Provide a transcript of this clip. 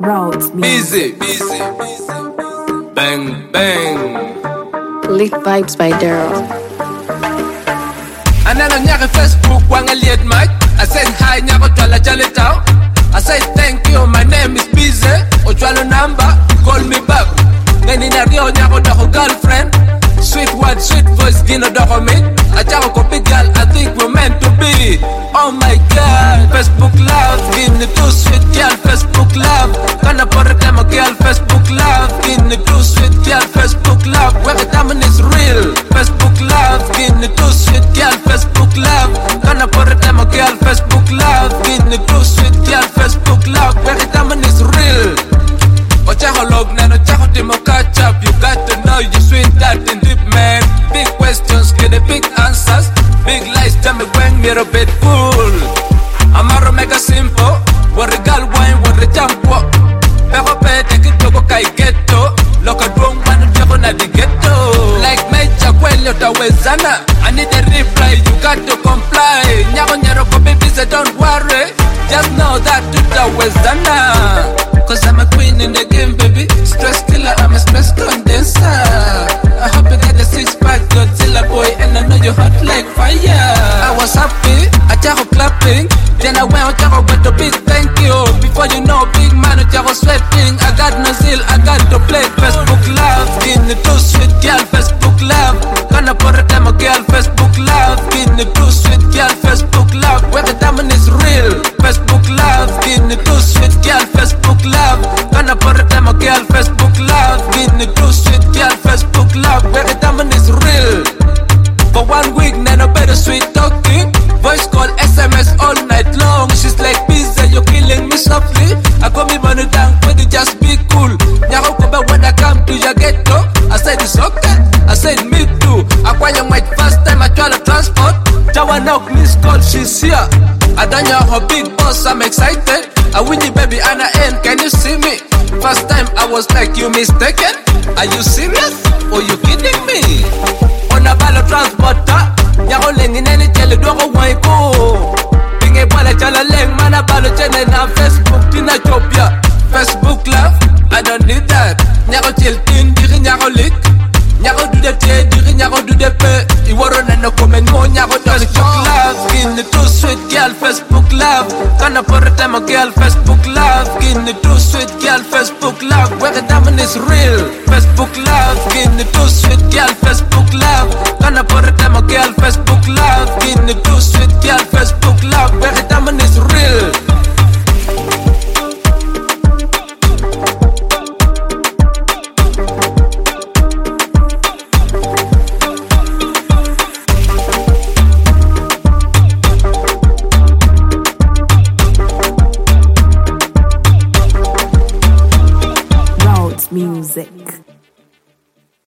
Roads Busy. Bang, bang. Lit Vibes by Daryl. Anana nyaka Facebook wanga liet mic. I said hi nyako twala jale tao. I said thank you, my name is Busy. Ochwalo number, call me back. Ngani na rio nyako doko girlfriend. Sweet word, sweet voice, gino doko me. Achako kopi girl, I think we're meant to be. Oh my God, Facebook love, gini too sweet girl, Facebook love. Kana pore tema girl, Facebook love, gini too sweet girl, Facebook love. Where the diamond is real, Facebook love, gini too sweet girl, Facebook love. Kana pore tema girl, Facebook love, gini too sweet girl, Facebook love. Where the diamond is real. Ochaho log nano chaho timo catch up. You got to know you sweet that and deep man. Big questions get the big answers. Big lies tell me when you're a bit cool. Amaro make a simple. What the girl wine, what the jump walk. Pero pe take it to go kai ghetto. Loka drone man jabo na di ghetto. Like mecha kwelyo tawezana. I need a reply, you got to comply. Nyako nyero ko baby say don't worry. Just know that you tawezana. Cause I'm a queen in the game, baby. Stress killer, I'm a stress condenser. I hope you get the six-pack Godzilla boy, and I know you're hot like fire. I was happy, I just clapping. Then I went out with a big thank you. Before you know, big man, I was sweating. I got no zeal, I got to play Facebook love. Give me too sweet girl, Facebook love. Gonna put a time a girl, Facebook love. Give me too sweet girl, Facebook love. Where the diamond is real, Facebook love. Give me too sweet girl, Facebook love. Gonna put a time a girl, Facebook love. Give me too sweet girl, Facebook love. Where the diamond is real. For 1 week, nano better sweet talking. Voice call, SMS all night long. She's like pizza, you're killing me softly. I call me money down, but it just be cool. Nyako kobe when I come to your ghetto. I said it's okay, I said me too. I acquire my first time I try to transport. Jawa knock miss call, she's here. I done your her big boss, I'm excited. I win you baby, Anna N, can you see me? First time I was like, you mistaken? Are you serious? Or you kidding me? On a balo transporter. Nyako lengi nene chele dwako waiko. Pinge pala chala leng mana balo chene na Facebook tina chopia. Facebook love, I don't need that. Nyako chill tin, diri nyako lick. Nyako do the te, diri nyako do the pe. Iwaro na no comment mo nyako does Facebook love. Give me too sweet girl, Facebook love. Kana pore time a girl, Facebook love. Give me too sweet girl, Facebook love. Where the diamond is real, Facebook love. Give me too sweet girl, Facebook love. Kana pore time a girl, Facebook love. Give me too sweet girl, Facebook love. Where the diamond is real. music.